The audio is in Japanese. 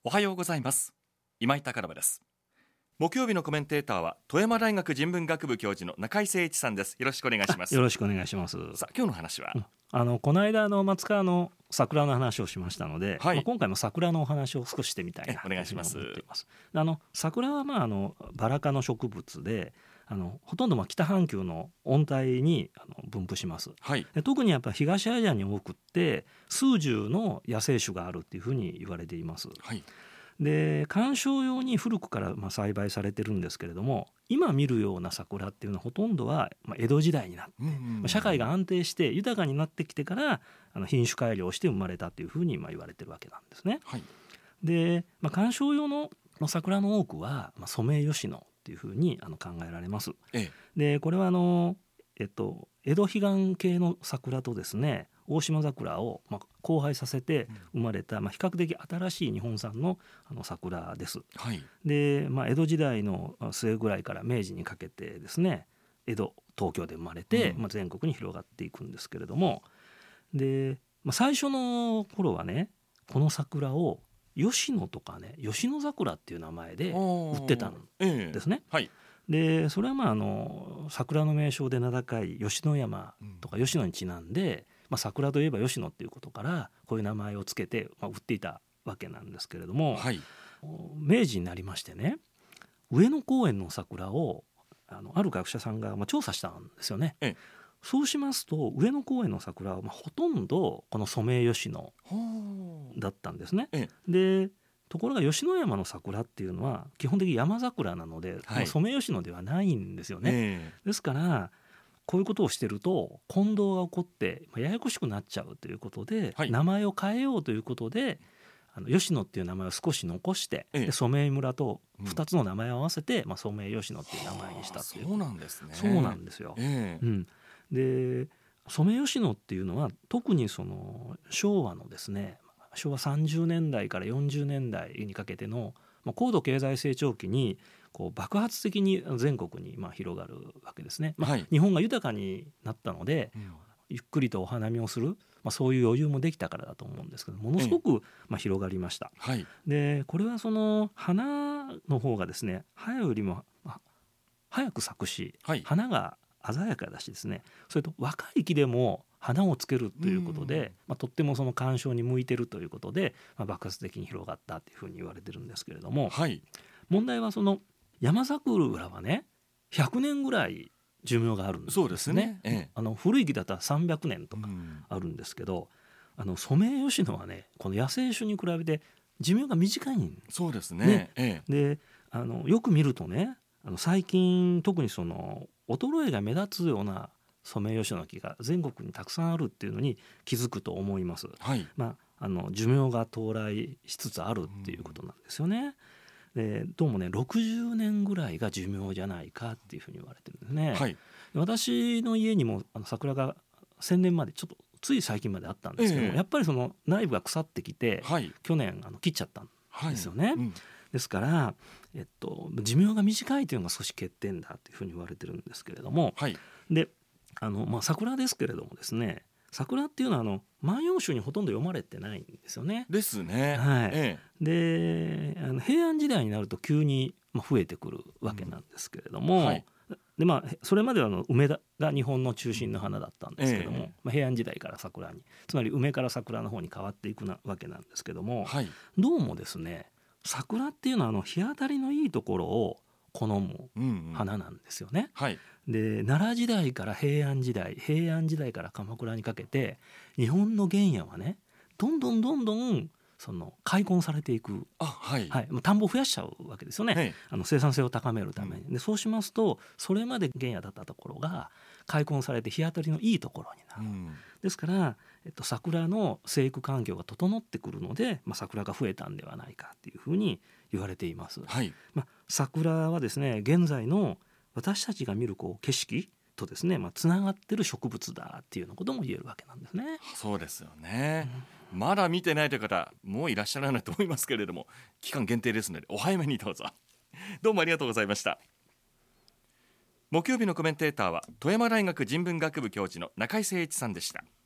おはようございます。今井隆信です。木曜日のコメンテーターは富山大学人文学部教授の中井誠一さんです。よろしくお願いします。 よろしくお願いします。 さあ今日の話は、 この間松川の桜の話をしましたので、 はい、 今回も桜のお話を少ししてみたいなと思っています。桜はバラ科の植物でほとんど北半球の温帯に分布します、 はい、 で特にやっぱ東アジアに多くって数十の野生種があるっていうふうに言われています、 はい、 で観賞用に古くから栽培されてるんですけれども、今見るような桜っていうのはほとんどは江戸時代になって、社会が安定して豊かになってきてから品種改良して生まれたというふうに言われてるわけなんですね、 はい、で、 観賞用の桜の多くはソメイヨシノっていうふうに考えられます、でこれは江戸彼岸系の桜とですね大島桜を交配させて生まれた、比較的新しい日本産の桜です、 はい、 で、江戸時代の末ぐらいから明治にかけてですね東京で生まれて、全国に広がっていくんですけれども、で、最初の頃はねこの桜を吉野とかね吉野桜っていう名前で売ってたんですね、 はい、 でそれは桜の名称で名高い吉野山とか吉野にちなんで、桜といえば吉野っていうことからこういう名前をつけて、売っていたわけなんですけれども、 はい、 明治になりましてね上野公園の桜をある学者さんが調査したんですよね。そうしますと上野公園の桜はほとんどこのソメイヨシノだったんですね。でところが吉野山の桜っていうのは基本的に山桜なので、ソメイヨシノではないんですよね、ですからこういうことをしてると混同が起こってややこしくなっちゃうということで、名前を変えようということで吉野っていう名前を少し残して、で染井村と2つの名前を合わせて、染井吉野っていう名前にしたっていう。 そうなんですね。 そうなんですよ、で染井吉野っていうのは特に昭和のですね昭和30年代から40年代にかけての高度経済成長期に爆発的に全国に広がるわけですね、日本が豊かになったので、ゆっくりとお花見をする、そういう余裕もできたからだと思うんですけどものすごく広がりました、でこれは花の方がですね葉よりも早く咲くし、花が鮮やかだしですね、それと若い木でも花をつけるということで、とっても観賞に向いてるということで、爆発的に広がったというふうに言われてるんですけれども、問題は山桜はね100年ぐらい寿命があるんですね。 そうですね、 古い木だったら300年とかあるんですけど、ソメイヨシノはねこの野生種に比べて寿命が短いんですね。 そうですね、 でよく見るとね最近特に衰えが目立つようなソメイヨシノの木が全国にたくさんあるっていうのに気づくと思います、寿命が到来しつつあるっていうことなんですよね。でどうもね60年ぐらいが寿命じゃないかっていうふうに言われてるんですね、私の家にも桜が1000年までちょっとつい最近まであったんですけども、やっぱり内部が腐ってきて、去年切っちゃったんですよね、ですから、寿命が短いというのが少し欠点だというふうに言われてるんですけれども、で桜ですけれどもですね桜っていうのは万葉集にほとんど読まれてないんですよね。 ですね、 で平安時代になると急に増えてくるわけなんですけれども、でそれまでは梅が日本の中心の花だったんですけども、平安時代から桜につまり梅から桜の方に変わっていくわけなんですけども、どうもですね桜っていうのは日当たりのいいところを好む花なんですよね、で奈良時代から平安時代から鎌倉にかけて日本の原野はねどんどん開墾されていく、田んぼを増やしちゃうわけですよね、生産性を高めるために。でそうしますとそれまで原野だったところが開墾されて日当たりのいいところになる、ですから、桜の生育環境が整ってくるので、桜が増えたんではないかというふうに言われています、桜はですね現在の私たちが見る景色とですねつながってる植物だっていうようなことも言えるわけなんですね。 そうですよね、まだ見てないという方もういらっしゃらないと思いますけれども、期間限定ですのでお早めにどうぞ。どうもありがとうございました。木曜日のコメンテーターは富山大学人文学部教授の中井誠一さんでした。